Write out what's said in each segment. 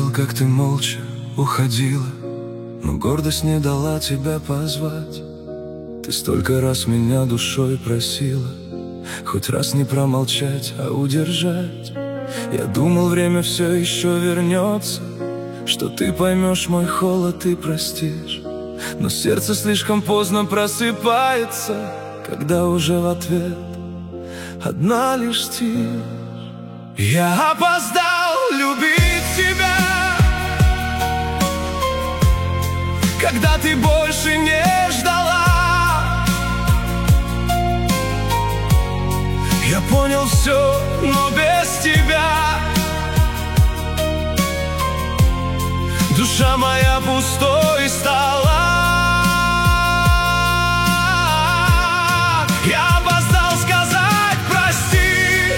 видел, как ты молча уходила, но гордость не дала тебя позвать. Ты столько раз меня душой просила хоть раз не промолчать, а удержать. Я думал, время все еще вернется, что ты поймешь мой холод и простишь. Но сердце слишком поздно просыпается, когда уже в ответ одна лишь тишь. Я опоздал любить тебя, когда ты больше не ждала. Я понял все, но без тебя душа моя пустой стала. Я опоздал сказать прости,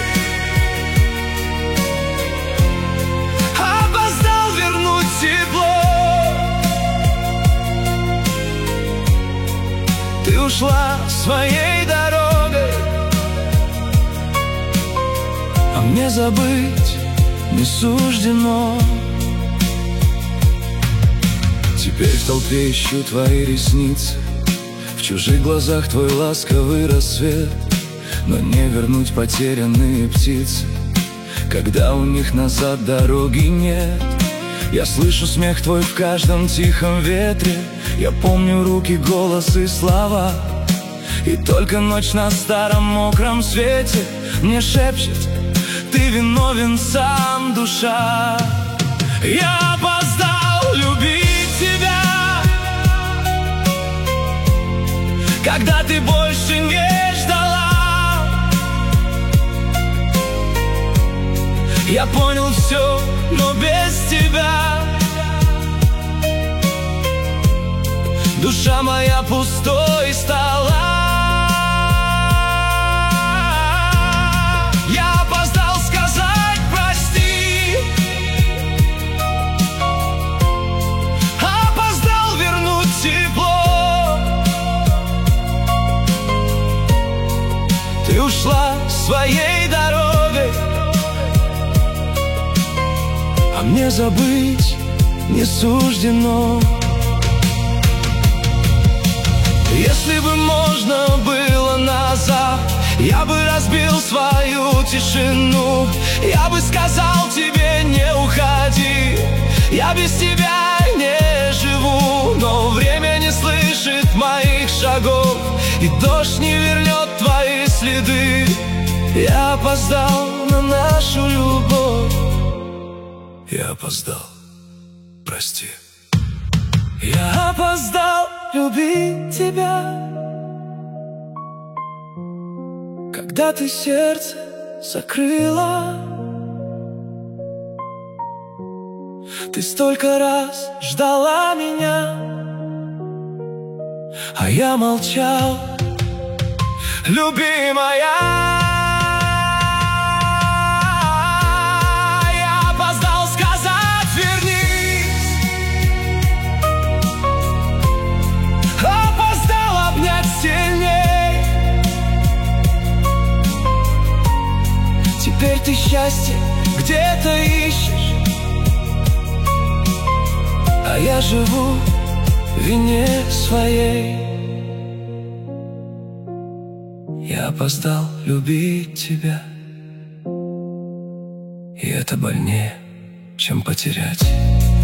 опоздал вернуть тепло. Ты ушла своей дорогой, а мне забыть не суждено. Теперь в толпе ищу твои ресницы, в чужих глазах твой ласковый рассвет. Но не вернуть потерянные птицы, когда у них назад дороги нет. Я слышу смех твой в каждом тихом ветре, я помню руки, голос и слова. И только ночь на старом мокром свете мне шепчет: ты виновен сам, душа. Я опоздал любить тебя, когда ты больше не ждала. Я понял все, но без тебя душа моя пустой стала. Я опоздал сказать прости, опоздал вернуть тепло. Ты ушла своей дорогой, а мне забыть не суждено. Если бы можно было назад, я бы разбил свою тишину. Я бы сказал тебе: не уходи, я без тебя не живу. Но время не слышит моих шагов, и дождь не вернет твои следы. Я опоздал на нашу любовь, я опоздал, прости. Я опоздал любить тебя, когда ты сердце закрыла. Ты столько раз ждала меня, а я молчал, любимая. Теперь ты счастье где-то ищешь, а я живу в вине своей. Я опоздал любить тебя, и это больнее, чем потерять.